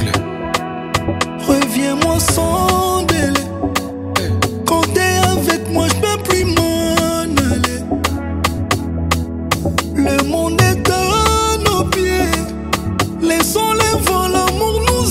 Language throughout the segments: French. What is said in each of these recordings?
Reviens-moi sans délai. Quand t'es avec moi, je peux plus m'en aller. Le monde est à nos pieds. Laissons les vols, l'amour nous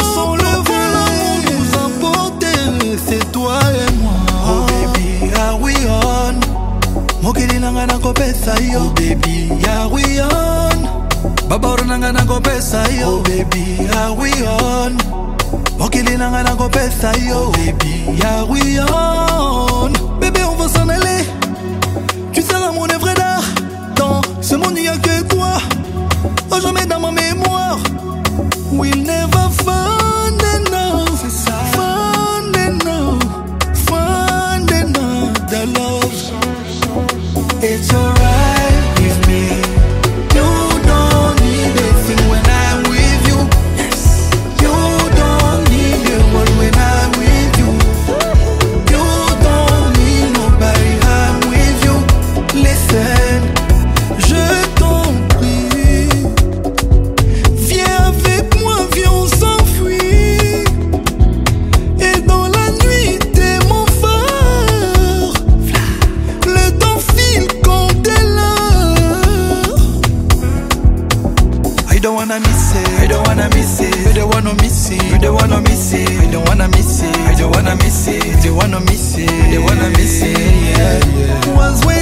emporter. C'est toi et moi. Oh baby, are we on? Mokili nanga nakopesa yo. Oh baby, are we on? Babaro nanga nakopesa yo. Oh baby, are we on? Mokili nanga nakopesa yo. Oh baby, are we on? Bébé, on va s'en aller. Tu seras mon œuvre d'art. Dans ce monde, il n'y a que toi. Oh, jamais dans ma mémoire. We'll never find enough. Find enough. Find enough. The love. It's alright with me. You don't need a thing when I'm with you. You don't need a word when I'm with you. You don't need nobody, I'm with you. Listen, je t'en prie. Viens avec moi, viens on s'enfuit. Et dans la nuit t'es mon phare. Le temps file quand t'es là. I don't wanna miss it, I don't wanna miss it, I don't wanna miss it, I don't wanna miss it, I don't wanna miss it, I don't wanna miss it, I don't wanna miss it, I don't wanna miss it, yeah, yeah. Was